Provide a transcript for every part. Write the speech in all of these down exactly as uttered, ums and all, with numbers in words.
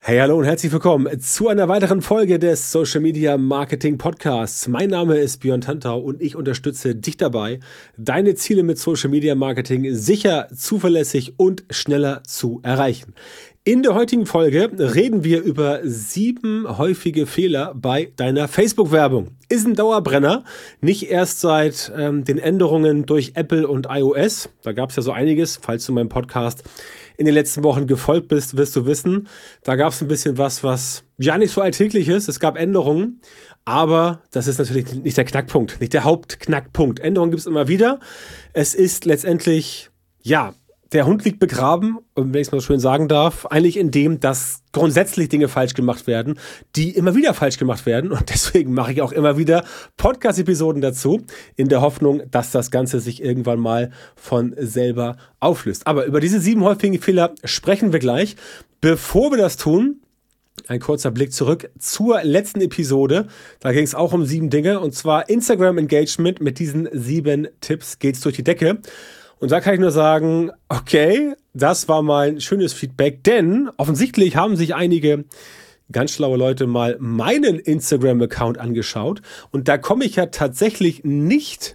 Hey, hallo und herzlich willkommen zu einer weiteren Folge des Social Media Marketing Podcasts. Mein Name ist Björn Tantau und ich unterstütze dich dabei, deine Ziele mit Social Media Marketing sicher, zuverlässig und schneller zu erreichen. In der heutigen Folge reden wir über sieben häufige Fehler bei deiner Facebook-Werbung. Ist ein Dauerbrenner, nicht erst seit ähm, den Änderungen durch Apple und iOS. Da gab es ja so einiges, falls du meinem Podcast in den letzten Wochen gefolgt bist, wirst du wissen, da gab es ein bisschen was, was ja nicht so alltäglich ist. Es gab Änderungen, aber das ist natürlich nicht der Knackpunkt, nicht der Hauptknackpunkt. Änderungen gibt es immer wieder. Es ist letztendlich, ja, der Hund liegt begraben, wenn ich es mal so schön sagen darf, eigentlich in dem, dass grundsätzlich Dinge falsch gemacht werden, die immer wieder falsch gemacht werden. Und deswegen mache ich auch immer wieder Podcast-Episoden dazu, in der Hoffnung, dass das Ganze sich irgendwann mal von selber auflöst. Aber über diese sieben häufigen Fehler sprechen wir gleich. Bevor wir das tun, ein kurzer Blick zurück zur letzten Episode. Da ging es auch um sieben Dinge, und zwar Instagram Engagement. Mit diesen sieben Tipps geht's durch die Decke. Und da kann ich nur sagen, okay, das war mal ein schönes Feedback, denn offensichtlich haben sich einige ganz schlaue Leute mal meinen Instagram-Account angeschaut. Und da komme ich ja tatsächlich nicht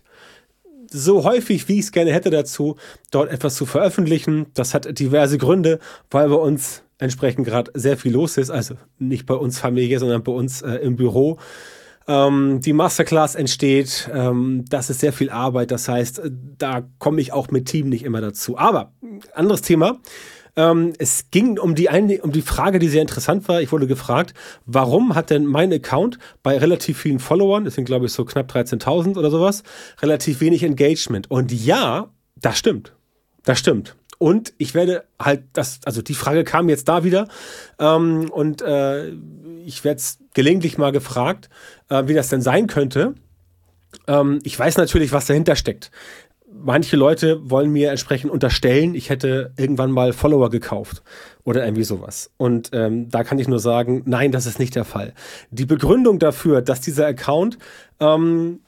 so häufig, wie ich es gerne hätte dazu, dort etwas zu veröffentlichen. Das hat diverse Gründe, weil bei uns entsprechend gerade sehr viel los ist. Also nicht bei uns Familie, sondern bei uns äh, im Büro. Ähm, die Masterclass entsteht, ähm, das ist sehr viel Arbeit, das heißt, da komme ich auch mit Team nicht immer dazu. Aber, anderes Thema, ähm, es ging um die, eine, um die Frage, die sehr interessant war. Ich wurde gefragt, warum hat denn mein Account bei relativ vielen Followern, das sind glaube ich so knapp dreizehntausend oder sowas, relativ wenig Engagement? Und ja, das stimmt, das stimmt. Und ich werde halt, das, also die Frage kam jetzt da wieder ähm, und äh, ich werde es gelegentlich mal gefragt, äh, wie das denn sein könnte. Ähm, ich weiß natürlich, was dahinter steckt. Manche Leute wollen mir entsprechend unterstellen, ich hätte irgendwann mal Follower gekauft oder irgendwie sowas. Und ähm, da kann ich nur sagen, nein, das ist nicht der Fall. Die Begründung dafür, dass dieser Account ähm,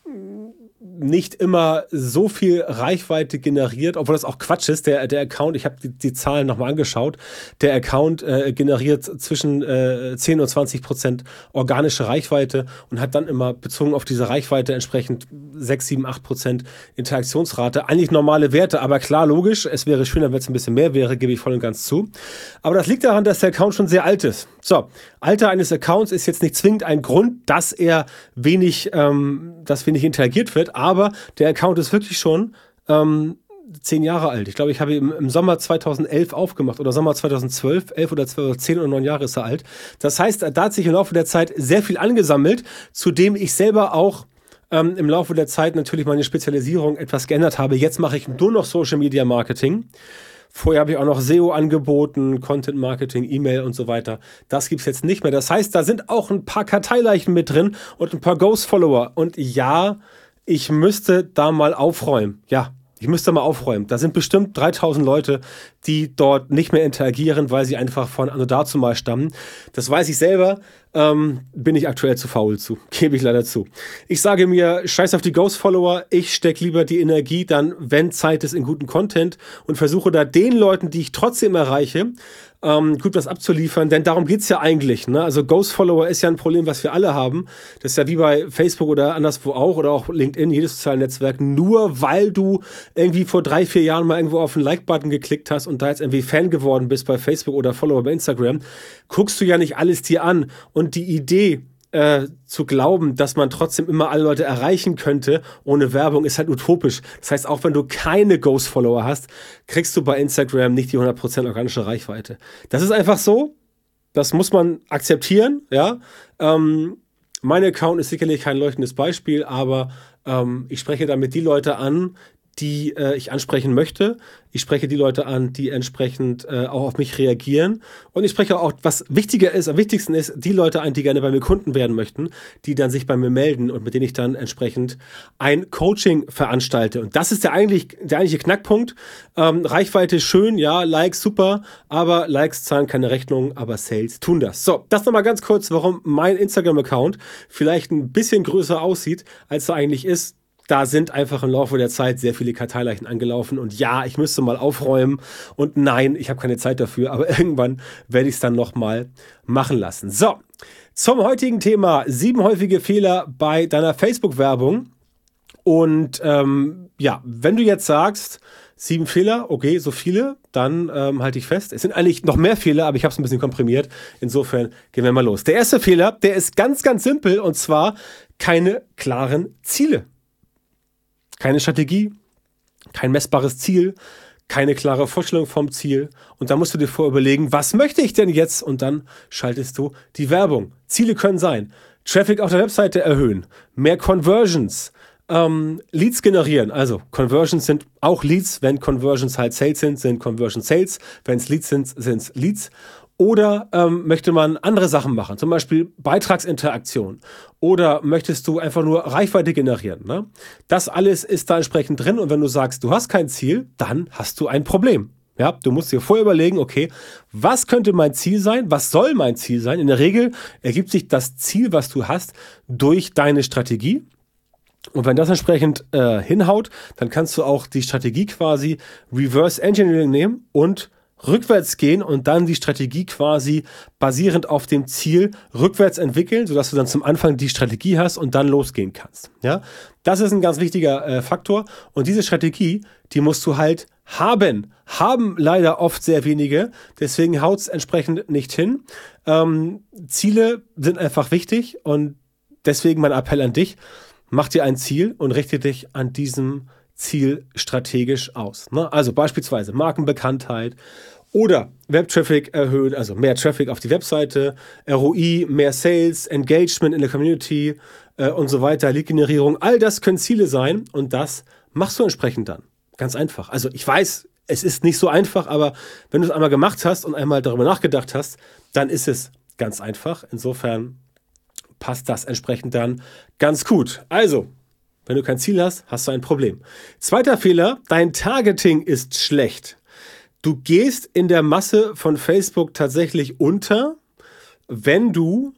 nicht immer so viel Reichweite generiert, obwohl das auch Quatsch ist. Der, der Account, ich habe die, die Zahlen nochmal angeschaut, der Account äh, generiert zwischen äh, zehn und zwanzig Prozent organische Reichweite und hat dann immer bezogen auf diese Reichweite entsprechend sechs, sieben, acht Prozent Interaktionsrate. Eigentlich normale Werte, aber klar, logisch, es wäre schöner, wenn es ein bisschen mehr wäre, gebe ich voll und ganz zu. Aber das liegt daran, dass der Account schon sehr alt ist. So, Alter eines Accounts ist jetzt nicht zwingend ein Grund, dass er wenig, ähm, dass wenig interagiert wird, aber der Account ist wirklich schon ähm, zehn Jahre alt. Ich glaube, ich habe ihn im Sommer zweitausendelf aufgemacht oder Sommer zweitausendzwölf, elf oder zwölf, zehn oder neun Jahre ist er alt. Das heißt, da hat sich im Laufe der Zeit sehr viel angesammelt, zudem ich selber auch ähm, im Laufe der Zeit natürlich meine Spezialisierung etwas geändert habe. Jetzt mache ich nur noch Social Media Marketing. Vorher habe ich auch noch S E O angeboten, Content Marketing, E-Mail und so weiter. Das gibt's jetzt nicht mehr. Das heißt, da sind auch ein paar Karteileichen mit drin und ein paar Ghost-Follower. Und ja, ich müsste da mal aufräumen. Ja, ich müsste mal aufräumen. Da sind bestimmt dreitausend Leute, die dort nicht mehr interagieren, weil sie einfach von anno dazu mal stammen. Das weiß ich selber, ähm, bin ich aktuell zu faul zu. Gebe ich leider zu. Ich sage mir, scheiß auf die Ghost-Follower, ich stecke lieber die Energie dann, wenn Zeit ist, in guten Content und versuche da den Leuten, die ich trotzdem erreiche, ähm, gut was abzuliefern, denn darum geht's ja eigentlich. Ne? Also Ghost-Follower ist ja ein Problem, was wir alle haben. Das ist ja wie bei Facebook oder anderswo auch oder auch LinkedIn, jedes soziale Netzwerk. Nur weil du irgendwie vor drei, vier Jahren mal irgendwo auf den Like-Button geklickt hast und da jetzt irgendwie Fan geworden bist bei Facebook oder Follower bei Instagram, guckst du ja nicht alles dir an. Und die Idee, äh, zu glauben, dass man trotzdem immer alle Leute erreichen könnte ohne Werbung, ist halt utopisch. Das heißt, auch wenn du keine Ghost-Follower hast, kriegst du bei Instagram nicht die hundert Prozent organische Reichweite. Das ist einfach so. Das muss man akzeptieren. Ja. Ähm, mein Account ist sicherlich kein leuchtendes Beispiel, aber ähm, ich spreche damit die Leute an, die äh, ich ansprechen möchte. Ich spreche die Leute an, die entsprechend äh, auch auf mich reagieren. Und ich spreche auch, was wichtiger ist, am wichtigsten ist, die Leute an, die gerne bei mir Kunden werden möchten, die dann sich bei mir melden und mit denen ich dann entsprechend ein Coaching veranstalte. Und das ist der eigentlich der eigentliche Knackpunkt. Ähm, Reichweite schön, ja, Likes super, aber Likes zahlen keine Rechnung, aber Sales tun das. So, das nochmal ganz kurz, warum mein Instagram-Account vielleicht ein bisschen größer aussieht, als er eigentlich ist. da sind einfach im Laufe der Zeit sehr viele Karteileichen angelaufen und ja, ich müsste mal aufräumen und nein, ich habe keine Zeit dafür, aber irgendwann werde ich es dann nochmal machen lassen. So, zum heutigen Thema, sieben häufige Fehler bei deiner Facebook-Werbung. Und ähm, ja, wenn du jetzt sagst, sieben Fehler, okay, so viele, dann ähm, halte ich fest. Es sind eigentlich noch mehr Fehler, aber ich habe es ein bisschen komprimiert. Insofern gehen wir mal los. Der erste Fehler, der ist ganz, ganz simpel und zwar keine klaren Ziele. Keine Strategie, kein messbares Ziel, keine klare Vorstellung vom Ziel. Und da musst du dir vorüberlegen, was möchte ich denn jetzt? Und dann schaltest du die Werbung. Ziele können sein, Traffic auf der Webseite erhöhen, mehr Conversions, ähm, Leads generieren. Also Conversions sind auch Leads. Wenn Conversions halt Sales sind, sind Conversion Sales. Wenn es Leads sind, sind es Leads. Oder ähm, möchte man andere Sachen machen, zum Beispiel Beitragsinteraktion. Oder möchtest du einfach nur Reichweite generieren? Ne? Das alles ist da entsprechend drin. Und wenn du sagst, du hast kein Ziel, dann hast du ein Problem. Ja, du musst dir vorher überlegen, okay, was könnte mein Ziel sein? Was soll mein Ziel sein? In der Regel ergibt sich das Ziel, was du hast, durch deine Strategie. Und wenn das entsprechend äh, hinhaut, dann kannst du auch die Strategie quasi Reverse Engineering nehmen und rückwärts gehen und dann die Strategie quasi basierend auf dem Ziel rückwärts entwickeln, sodass du dann zum Anfang die Strategie hast und dann losgehen kannst. Ja, das ist ein ganz wichtiger äh, Faktor. Und diese Strategie, die musst du halt haben. Haben leider oft sehr wenige, deswegen haut es entsprechend nicht hin. Ähm, Ziele sind einfach wichtig und deswegen mein Appell an dich, mach dir ein Ziel und richte dich an diesem Ziel strategisch aus. Ne? Also beispielsweise Markenbekanntheit oder Webtraffic erhöhen, also mehr Traffic auf die Webseite, R O I, mehr Sales, Engagement in der Community äh, und so weiter, Lead-Generierung. All das können Ziele sein und das machst du entsprechend dann. Ganz einfach. Also ich weiß, es ist nicht so einfach, aber wenn du es einmal gemacht hast und einmal darüber nachgedacht hast, dann ist es ganz einfach. Insofern passt das entsprechend dann ganz gut. Also, wenn du kein Ziel hast, hast du ein Problem. Zweiter Fehler, dein Targeting ist schlecht. Du gehst in der Masse von Facebook tatsächlich unter, wenn du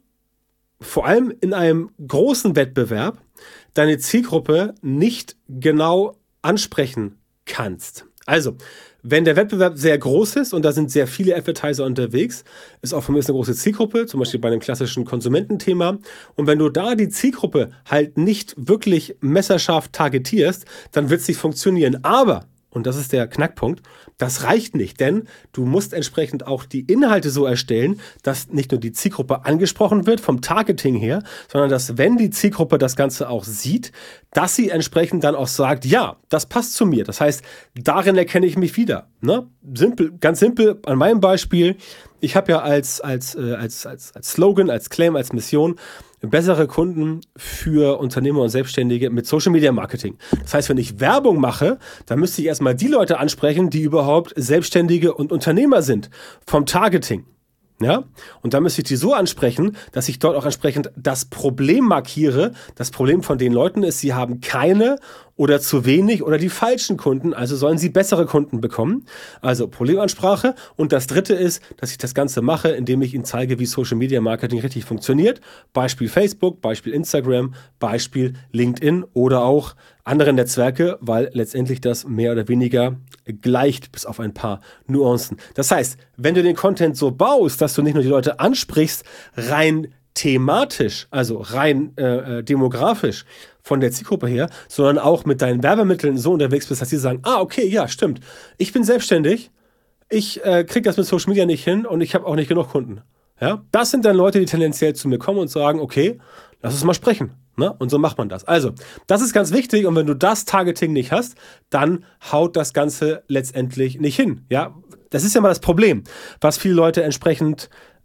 vor allem in einem großen Wettbewerb deine Zielgruppe nicht genau ansprechen kannst. Also, wenn der Wettbewerb sehr groß ist und da sind sehr viele Advertiser unterwegs, ist auch von mir eine große Zielgruppe, zum Beispiel bei einem klassischen Konsumententhema. Und wenn du da die Zielgruppe halt nicht wirklich messerscharf targetierst, dann wird es nicht funktionieren. Aber, und das ist der Knackpunkt, das reicht nicht, denn du musst entsprechend auch die Inhalte so erstellen, dass nicht nur die Zielgruppe angesprochen wird vom Targeting her, sondern dass, wenn die Zielgruppe das Ganze auch sieht, dass sie entsprechend dann auch sagt, ja, das passt zu mir. Das heißt, darin erkenne ich mich wieder. Ne? Simpel, ganz simpel, an meinem Beispiel, ich habe ja als, als, äh, als, als, als Slogan, als Claim, als Mission bessere Kunden für Unternehmer und Selbstständige mit Social Media Marketing. Das heißt, wenn ich Werbung mache, dann müsste ich erstmal die Leute ansprechen, die überhaupt Selbstständige und Unternehmer sind vom Targeting. Ja? Und dann müsste ich die so ansprechen, dass ich dort auch entsprechend das Problem markiere. Das Problem von den Leuten ist, sie haben keine oder zu wenig oder die falschen Kunden, also sollen sie bessere Kunden bekommen. Also Problemansprache. Und das dritte ist, dass ich das Ganze mache, indem ich ihnen zeige, wie Social Media Marketing richtig funktioniert. Beispiel Facebook, Beispiel Instagram, Beispiel LinkedIn oder auch andere Netzwerke, weil letztendlich das mehr oder weniger gleicht, bis auf ein paar Nuancen. Das heißt, wenn du den Content so baust, dass du nicht nur die Leute ansprichst, rein thematisch, also rein äh, demografisch von der Zielgruppe her, sondern auch mit deinen Werbemitteln so unterwegs bist, dass sie sagen, ah, okay, ja, stimmt, ich bin selbstständig, ich äh, kriege das mit Social Media nicht hin und ich habe auch nicht genug Kunden. Ja? Das sind dann Leute, die tendenziell zu mir kommen und sagen, okay, lass uns mal sprechen. Ne? Und so macht man das. Also, das ist ganz wichtig und wenn du das Targeting nicht hast, dann haut das Ganze letztendlich nicht hin. Ja? Das ist ja mal das Problem, was viele Leute entsprechend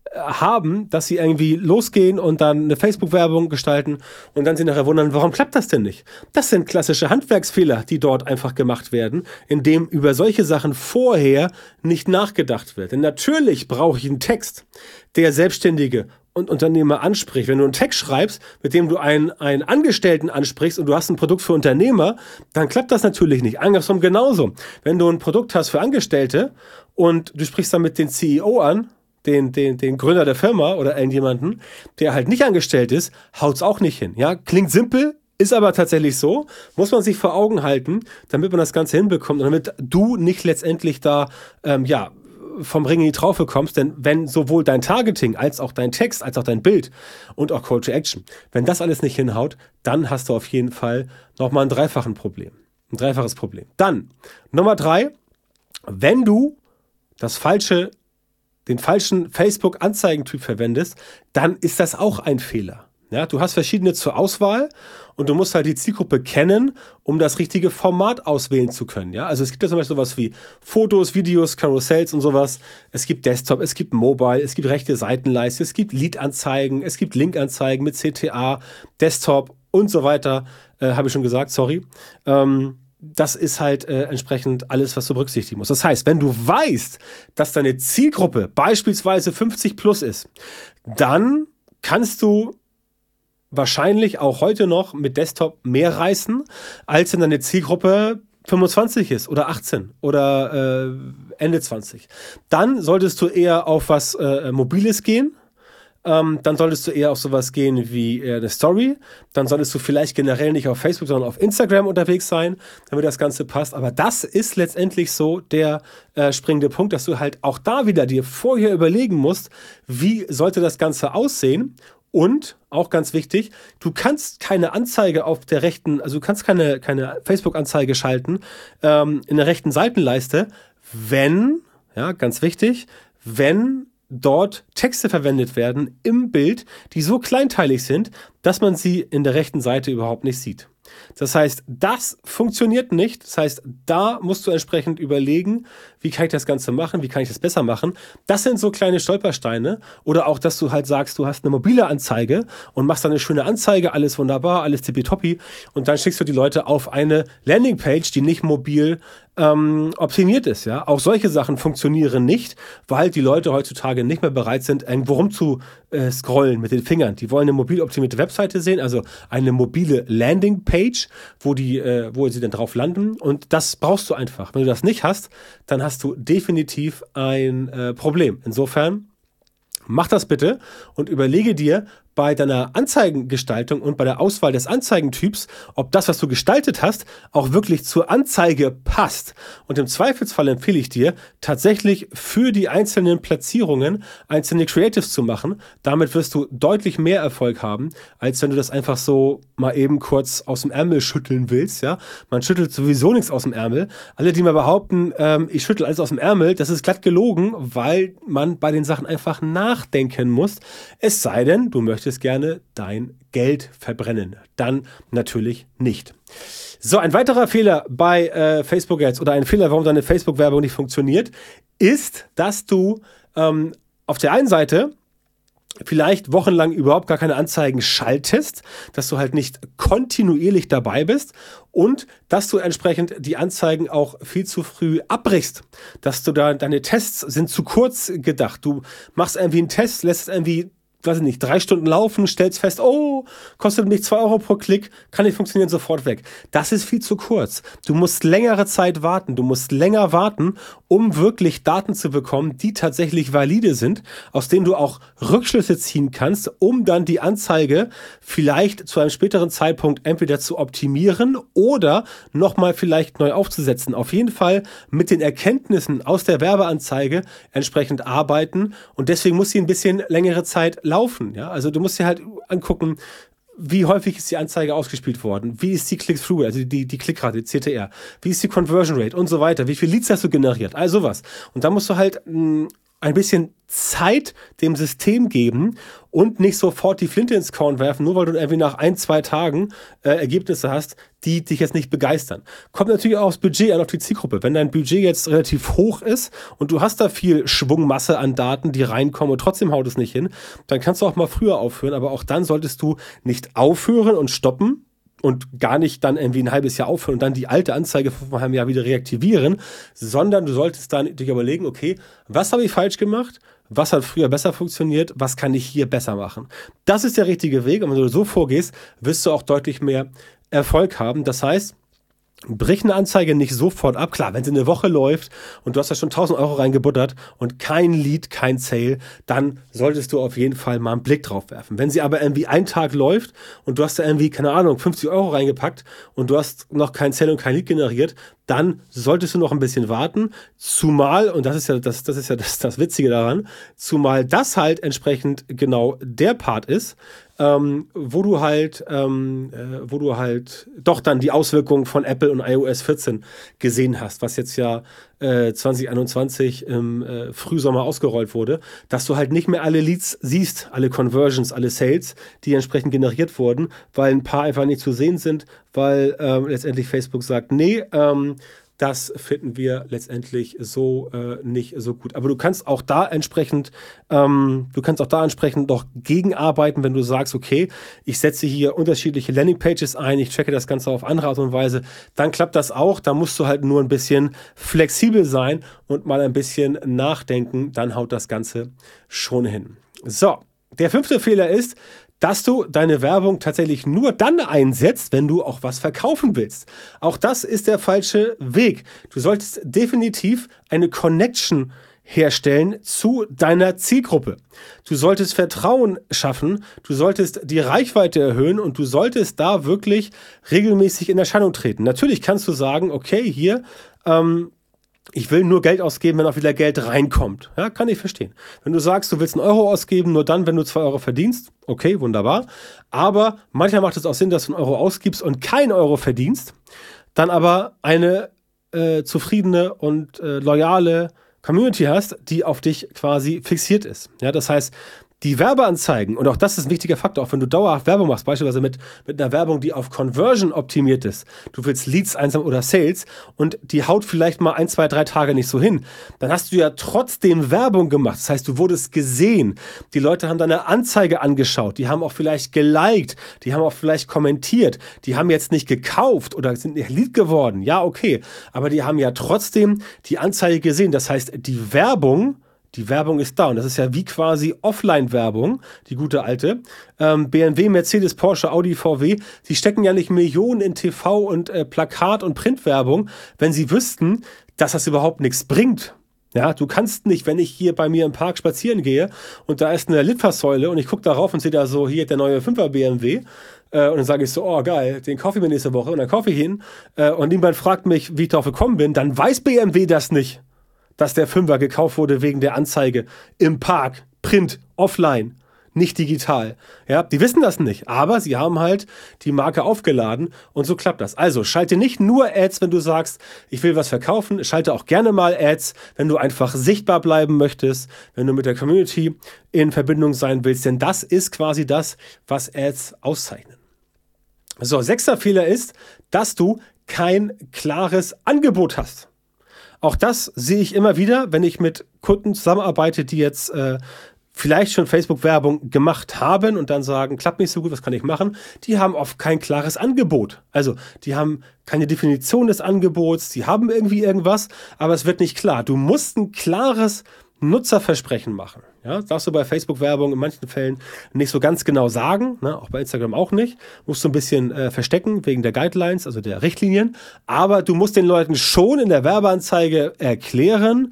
haben, dass sie irgendwie losgehen und dann eine Facebook-Werbung gestalten und dann sie nachher wundern, warum klappt das denn nicht? Das sind klassische Handwerksfehler, die dort einfach gemacht werden, indem über solche Sachen vorher nicht nachgedacht wird. Denn natürlich brauche ich einen Text, der Selbstständige und Unternehmer anspricht. Wenn du einen Text schreibst, mit dem du einen, einen Angestellten ansprichst und du hast ein Produkt für Unternehmer, dann klappt das natürlich nicht. Andersrum genauso. Wenn du ein Produkt hast für Angestellte und du sprichst dann mit den C E O an, Den, den, den Gründer der Firma oder irgendjemanden, der halt nicht angestellt ist, haut's auch nicht hin. Ja, klingt simpel, Ist aber tatsächlich so, muss man sich vor Augen halten, damit man das Ganze hinbekommt und damit du nicht letztendlich da, ähm, ja, vom Ring in die Traufe kommst, denn wenn sowohl dein Targeting als auch dein Text, als auch dein Bild und auch Call to Action, wenn das alles nicht hinhaut, dann hast du auf jeden Fall nochmal ein dreifaches Problem. Ein dreifaches Problem. Dann, Nummer drei, wenn du das falsche, den falschen Facebook-Anzeigentyp verwendest, dann ist das auch ein Fehler. Ja, du hast verschiedene zur Auswahl und du musst halt die Zielgruppe kennen, um das richtige Format auswählen zu können. Ja, also es gibt ja zum Beispiel sowas wie Fotos, Videos, Karussells und sowas. Es gibt Desktop, es gibt Mobile, es gibt rechte Seitenleiste, es gibt Lead-Anzeigen, es gibt Link-Anzeigen mit C T A, Desktop und so weiter. Äh, habe ich schon gesagt, sorry. Ähm, Das ist halt äh, entsprechend alles, was du berücksichtigen musst. Das heißt, wenn du weißt, dass deine Zielgruppe beispielsweise fünfzig plus ist, dann kannst du wahrscheinlich auch heute noch mit Desktop mehr reißen, als wenn deine Zielgruppe fünfundzwanzig ist oder achtzehn oder äh, Ende zwanzig. Dann solltest du eher auf was äh, Mobiles gehen. Ähm, dann solltest du eher auf sowas gehen wie äh, eine Story. Dann solltest du vielleicht generell nicht auf Facebook, sondern auf Instagram unterwegs sein, damit das Ganze passt. Aber das ist letztendlich so der äh, springende Punkt, dass du halt auch da wieder dir vorher überlegen musst, wie sollte das Ganze aussehen. Und, auch ganz wichtig, du kannst keine Anzeige auf der rechten, also du kannst keine, keine Facebook-Anzeige schalten ähm, in der rechten Seitenleiste, wenn, ja, ganz wichtig, wenn dort Texte verwendet werden im Bild, die so kleinteilig sind, dass man sie in der rechten Seite überhaupt nicht sieht. Das heißt, das funktioniert nicht. Das heißt, da musst du entsprechend überlegen, wie kann ich das Ganze machen, wie kann ich das besser machen. Das sind so kleine Stolpersteine. Oder auch, dass du halt sagst, du hast eine mobile Anzeige und machst dann eine schöne Anzeige, alles wunderbar, alles tippitoppi. Und dann schickst du die Leute auf eine Landingpage, die nicht mobil ähm, optimiert ist. Ja? Auch solche Sachen funktionieren nicht, weil die Leute heutzutage nicht mehr bereit sind, irgendwo rum zu äh, scrollen mit den Fingern. Die wollen eine mobil optimierte Webseite sehen, also eine mobile Landingpage, wo die, äh, wo sie dann drauf landen. Und das brauchst du einfach. Wenn du das nicht hast, dann hast du definitiv ein äh, Problem. Insofern, mach das bitte und überlege dir bei deiner Anzeigengestaltung und bei der Auswahl des Anzeigentyps, ob das, was du gestaltet hast, auch wirklich zur Anzeige passt. Und im Zweifelsfall empfehle ich dir, tatsächlich für die einzelnen Platzierungen einzelne Creatives zu machen. Damit wirst du deutlich mehr Erfolg haben, als wenn du das einfach so mal eben kurz aus dem Ärmel schütteln willst. Ja? Man schüttelt sowieso nichts aus dem Ärmel. Alle, die mal behaupten, ähm, ich schüttel alles aus dem Ärmel, das ist glatt gelogen, weil man bei den Sachen einfach nachdenken muss. Es sei denn, du möchtest gerne dein Geld verbrennen. Dann natürlich nicht. So, ein weiterer Fehler bei äh, Facebook Ads oder ein Fehler, warum deine Facebook-Werbung nicht funktioniert, ist, dass du ähm, auf der einen Seite vielleicht wochenlang überhaupt gar keine Anzeigen schaltest, dass du halt nicht kontinuierlich dabei bist und dass du entsprechend die Anzeigen auch viel zu früh abbrichst, dass du da, deine Tests sind zu kurz gedacht. Du machst irgendwie einen Test, lässt es irgendwie weiß ich nicht, drei Stunden laufen, stellst fest, oh, kostet mich zwei Euro pro Klick, kann nicht funktionieren, sofort weg. Das ist viel zu kurz. Du musst längere Zeit warten. Du musst länger warten, um wirklich Daten zu bekommen, die tatsächlich valide sind, aus denen du auch Rückschlüsse ziehen kannst, um dann die Anzeige vielleicht zu einem späteren Zeitpunkt entweder zu optimieren oder nochmal vielleicht neu aufzusetzen. Auf jeden Fall mit den Erkenntnissen aus der Werbeanzeige entsprechend arbeiten und deswegen muss sie ein bisschen längere Zeit laufen. Laufen, ja, also du musst dir halt angucken, wie häufig ist die Anzeige ausgespielt worden, wie ist die Click-Through, also die, die Klickrate, die C T R, wie ist die Conversion Rate und so weiter, wie viel Leads hast du generiert, all sowas. Und da musst du halt mh, ein bisschen Zeit dem System geben und nicht sofort die Flinte ins Korn werfen, nur weil du irgendwie nach ein, zwei Tagen äh, Ergebnisse hast, die dich jetzt nicht begeistern. Kommt natürlich auch aufs Budget an, auf die Zielgruppe. Wenn dein Budget jetzt relativ hoch ist und du hast da viel Schwungmasse an Daten, die reinkommen und trotzdem haut es nicht hin, dann kannst du auch mal früher aufhören, aber auch dann solltest du nicht aufhören und stoppen, und gar nicht dann irgendwie ein halbes Jahr aufhören und dann die alte Anzeige von einem halben Jahr wieder reaktivieren, sondern du solltest dann dich überlegen, okay, was habe ich falsch gemacht? Was hat früher besser funktioniert? Was kann ich hier besser machen? Das ist der richtige Weg und wenn du so vorgehst, wirst du auch deutlich mehr Erfolg haben. Das heißt, brich eine Anzeige nicht sofort ab. Klar, wenn sie eine Woche läuft und du hast da schon tausend Euro reingebuttert und kein Lead, kein Sale, dann solltest du auf jeden Fall mal einen Blick drauf werfen. Wenn sie aber irgendwie einen Tag läuft und du hast da irgendwie, keine Ahnung, fünfzig Euro reingepackt und du hast noch kein Sale und kein Lead generiert, dann solltest du noch ein bisschen warten. Zumal, und das ist ja das, das ist ja das, das Witzige daran, zumal das halt entsprechend genau der Part ist, Ähm, wo du halt, ähm, äh, wo du halt doch dann die Auswirkungen von Apple und i O S vierzehn gesehen hast, was jetzt ja äh, zwanzig einundzwanzig im äh, Frühsommer ausgerollt wurde, dass du halt nicht mehr alle Leads siehst, alle Conversions, alle Sales, die entsprechend generiert wurden, weil ein paar einfach nicht zu sehen sind, weil ähm, letztendlich Facebook sagt, nee, ähm, das finden wir letztendlich so äh, nicht so gut. Aber du kannst auch da entsprechend, ähm, du kannst auch da entsprechend noch gegenarbeiten, wenn du sagst, okay, ich setze hier unterschiedliche Landingpages ein, ich checke das Ganze auf andere Art und Weise, dann klappt das auch. Da musst du halt nur ein bisschen flexibel sein und mal ein bisschen nachdenken, dann haut das Ganze schon hin. So, der fünfte Fehler ist, dass du deine Werbung tatsächlich nur dann einsetzt, wenn du auch was verkaufen willst. Auch das ist der falsche Weg. Du solltest definitiv eine Connection herstellen zu deiner Zielgruppe. Du solltest Vertrauen schaffen, du solltest die Reichweite erhöhen und du solltest da wirklich regelmäßig in Erscheinung treten. Natürlich kannst du sagen, okay, hier, ähm, ich will nur Geld ausgeben, wenn auch wieder Geld reinkommt. Ja, kann ich verstehen. Wenn du sagst, du willst einen Euro ausgeben, nur dann, wenn du zwei Euro verdienst, okay, wunderbar. Aber manchmal macht es auch Sinn, dass du einen Euro ausgibst und keinen Euro verdienst, dann aber eine äh, zufriedene und äh, loyale Community hast, die auf dich quasi fixiert ist. Ja, das heißt, die Werbeanzeigen, und auch das ist ein wichtiger Faktor, auch wenn du dauerhaft Werbung machst, beispielsweise mit, mit einer Werbung, die auf Conversion optimiert ist, du willst Leads einsammeln oder Sales und die haut vielleicht mal ein, zwei, drei Tage nicht so hin, dann hast du ja trotzdem Werbung gemacht. Das heißt, du wurdest gesehen, die Leute haben deine Anzeige angeschaut, die haben auch vielleicht geliked, die haben auch vielleicht kommentiert, die haben jetzt nicht gekauft oder sind nicht Lead geworden, ja okay, aber die haben ja trotzdem die Anzeige gesehen. Das heißt, die Werbung Die Werbung ist da und das ist ja wie quasi Offline-Werbung, die gute alte. Ähm, B M W, Mercedes, Porsche, Audi, V W, die stecken ja nicht Millionen in T V und äh, Plakat- und Printwerbung, wenn sie wüssten, dass das überhaupt nichts bringt. Ja, du kannst nicht, wenn ich hier bei mir im Park spazieren gehe und da ist eine Litfaßsäule und ich gucke darauf und sehe da so, hier der neue fünfer B M W äh, und dann sage ich so, oh geil, den kaufe ich mir nächste Woche und dann kaufe ich ihn äh, und niemand fragt mich, wie ich darauf gekommen bin, dann weiß B M W das nicht, dass der Fünfer gekauft wurde wegen der Anzeige im Park, Print, offline, nicht digital. Ja, die wissen das nicht, aber sie haben halt die Marke aufgeladen und so klappt das. Also schalte nicht nur Ads, wenn du sagst, ich will was verkaufen, schalte auch gerne mal Ads, wenn du einfach sichtbar bleiben möchtest, wenn du mit der Community in Verbindung sein willst, denn das ist quasi das, was Ads auszeichnen. So, sechster Fehler ist, dass du kein klares Angebot hast. Auch das sehe ich immer wieder, wenn ich mit Kunden zusammenarbeite, die jetzt äh, vielleicht schon Facebook-Werbung gemacht haben und dann sagen, klappt nicht so gut, was kann ich machen? Die haben oft kein klares Angebot. Also die haben keine Definition des Angebots, die haben irgendwie irgendwas, aber es wird nicht klar. Du musst ein klares Nutzerversprechen machen. Ja, darfst du bei Facebook-Werbung in manchen Fällen nicht so ganz genau sagen, ne? Auch bei Instagram auch nicht. Musst du ein bisschen äh, verstecken wegen der Guidelines, also der Richtlinien. Aber du musst den Leuten schon in der Werbeanzeige erklären,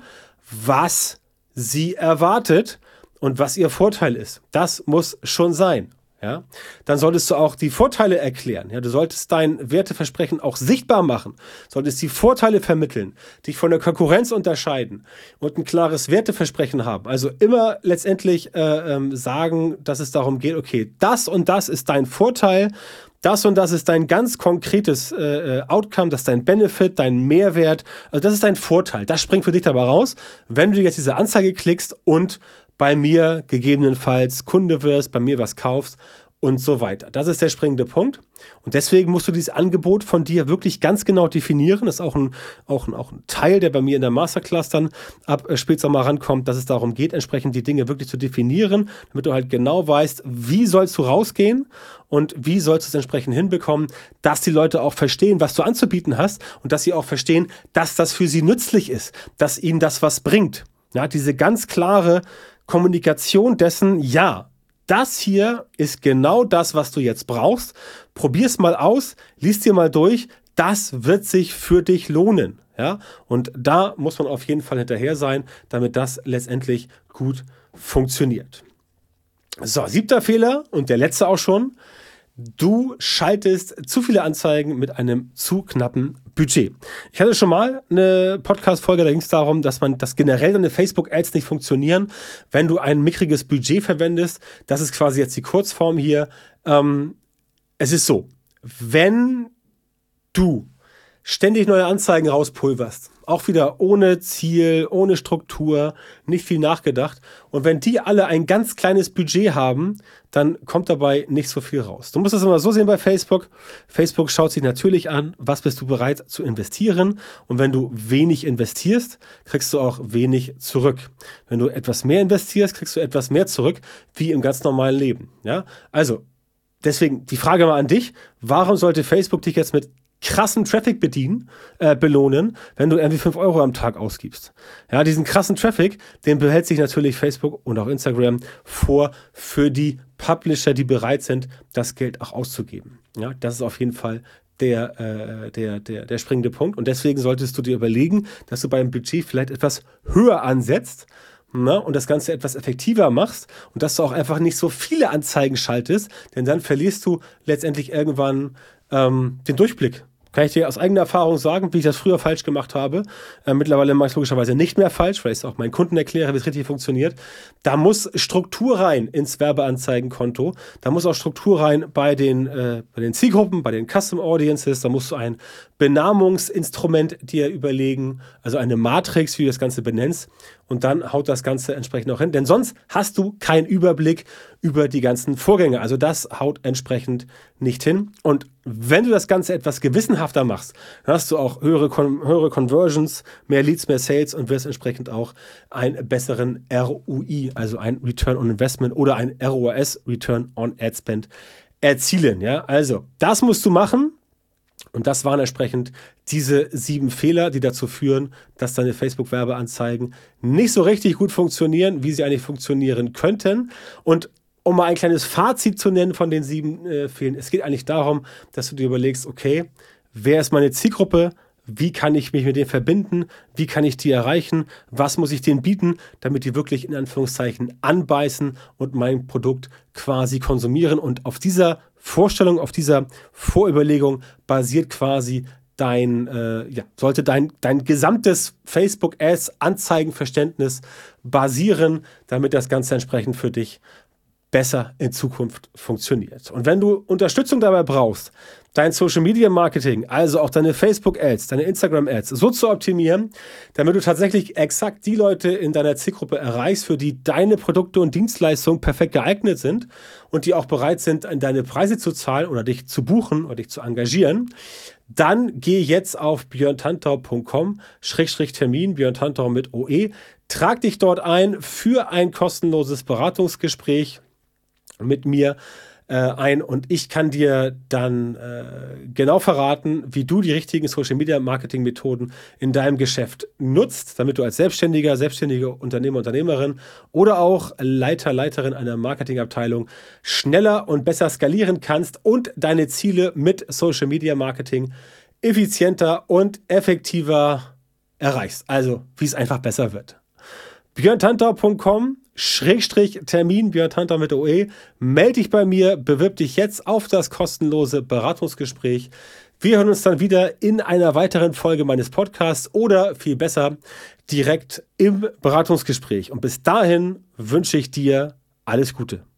was sie erwartet und was ihr Vorteil ist. Das muss schon sein. Ja, dann solltest du auch die Vorteile erklären. Ja, du solltest dein Werteversprechen auch sichtbar machen, solltest die Vorteile vermitteln, dich von der Konkurrenz unterscheiden und ein klares Werteversprechen haben. Also immer letztendlich äh, ähm, sagen, dass es darum geht, okay, das und das ist dein Vorteil, das und das ist dein ganz konkretes äh, Outcome, das ist dein Benefit, dein Mehrwert, also das ist dein Vorteil. Das springt für dich dabei raus, wenn du jetzt diese Anzeige klickst und bei mir gegebenenfalls Kunde wirst, bei mir was kaufst und so weiter. Das ist der springende Punkt. Und deswegen musst du dieses Angebot von dir wirklich ganz genau definieren. Das ist auch ein, auch ein, auch ein Teil, der bei mir in der Masterclass dann ab äh, Spätsommer rankommt, dass es darum geht, entsprechend die Dinge wirklich zu definieren, damit du halt genau weißt, wie sollst du rausgehen und wie sollst du es entsprechend hinbekommen, dass die Leute auch verstehen, was du anzubieten hast und dass sie auch verstehen, dass das für sie nützlich ist, dass ihnen das was bringt. Ja, diese ganz klare Kommunikation dessen, ja, das hier ist genau das, was du jetzt brauchst. Probier's mal aus, lies dir mal durch, das wird sich für dich lohnen. Ja? Und da muss man auf jeden Fall hinterher sein, damit das letztendlich gut funktioniert. So, siebter Fehler und der letzte auch schon. Du schaltest zu viele Anzeigen mit einem zu knappen Budget. Ich hatte schon mal eine Podcast-Folge, da ging es darum, dass man, dass generell deine Facebook-Ads nicht funktionieren, wenn du ein mickriges Budget verwendest. Das ist quasi jetzt die Kurzform hier. Ähm, es ist so, wenn du ständig neue Anzeigen rauspulverst, auch wieder ohne Ziel, ohne Struktur, nicht viel nachgedacht. Und wenn die alle ein ganz kleines Budget haben, dann kommt dabei nicht so viel raus. Du musst das immer so sehen bei Facebook. Facebook schaut sich natürlich an, was bist du bereit zu investieren. Und wenn du wenig investierst, kriegst du auch wenig zurück. Wenn du etwas mehr investierst, kriegst du etwas mehr zurück, wie im ganz normalen Leben. Ja? Also, deswegen die Frage mal an dich. Warum sollte Facebook dich jetzt mit krassen Traffic bedienen, äh, belohnen, wenn du irgendwie fünf Euro am Tag ausgibst? Ja, diesen krassen Traffic, den behält sich natürlich Facebook und auch Instagram vor für die Publisher, die bereit sind, das Geld auch auszugeben. Ja, das ist auf jeden Fall der, äh, der, der, der springende Punkt. Und deswegen solltest du dir überlegen, dass du beim Budget vielleicht etwas höher ansetzt, na, und das Ganze etwas effektiver machst und dass du auch einfach nicht so viele Anzeigen schaltest, denn dann verlierst du letztendlich irgendwann ähm, den Durchblick. Kann ich dir aus eigener Erfahrung sagen, wie ich das früher falsch gemacht habe. Äh, mittlerweile mache ich es logischerweise nicht mehr falsch, weil ich es auch meinen Kunden erkläre, wie es richtig funktioniert. Da muss Struktur rein ins Werbeanzeigenkonto. Da muss auch Struktur rein bei den, äh, bei den Zielgruppen, bei den Custom Audiences. Da musst du ein Benamungsinstrument dir überlegen, also eine Matrix, wie du das Ganze benennst. Und dann haut das Ganze entsprechend auch hin. Denn sonst hast du keinen Überblick über die ganzen Vorgänge. Also das haut entsprechend nicht hin. Und wenn du das Ganze etwas gewissenhafter machst, dann hast du auch höhere, Con- höhere Conversions, mehr Leads, mehr Sales und wirst entsprechend auch einen besseren R O I, also ein Return on Investment oder ein R O A S, Return on Ad Spend, erzielen. Ja? Also das musst du machen. Und das waren entsprechend diese sieben Fehler, die dazu führen, dass deine Facebook-Werbeanzeigen nicht so richtig gut funktionieren, wie sie eigentlich funktionieren könnten. Und um mal ein kleines Fazit zu nennen von den sieben äh, Fehlern, es geht eigentlich darum, dass du dir überlegst, okay, wer ist meine Zielgruppe? Wie kann ich mich mit denen verbinden? Wie kann ich die erreichen? Was muss ich denen bieten, damit die wirklich in Anführungszeichen anbeißen und mein Produkt quasi konsumieren? Und auf dieser Vorstellung, auf dieser Vorüberlegung basiert quasi dein, äh, ja, sollte dein, dein gesamtes Facebook-Ads-Anzeigenverständnis basieren, damit das Ganze entsprechend für dich besser in Zukunft funktioniert. Und wenn du Unterstützung dabei brauchst, dein Social Media Marketing, also auch deine Facebook Ads, deine Instagram Ads so zu optimieren, damit du tatsächlich exakt die Leute in deiner Zielgruppe erreichst, für die deine Produkte und Dienstleistungen perfekt geeignet sind und die auch bereit sind, deine Preise zu zahlen oder dich zu buchen oder dich zu engagieren, dann geh jetzt auf björn tantau punkt com Schrägstrich Termin, Björn Tantau mit O E, trag dich dort ein für ein kostenloses Beratungsgespräch mit mir äh, ein und ich kann dir dann äh, genau verraten, wie du die richtigen Social Media Marketing Methoden in deinem Geschäft nutzt, damit du als Selbstständiger, selbstständige Unternehmer, Unternehmerin oder auch Leiter, Leiterin einer Marketingabteilung schneller und besser skalieren kannst und deine Ziele mit Social Media Marketing effizienter und effektiver erreichst. Also, wie es einfach besser wird. björn tantau punkt com Schrägstrich Termin, Björn Tantau mit O E. Meld dich bei mir, bewirb dich jetzt auf das kostenlose Beratungsgespräch. Wir hören uns dann wieder in einer weiteren Folge meines Podcasts oder viel besser direkt im Beratungsgespräch. Und bis dahin wünsche ich dir alles Gute.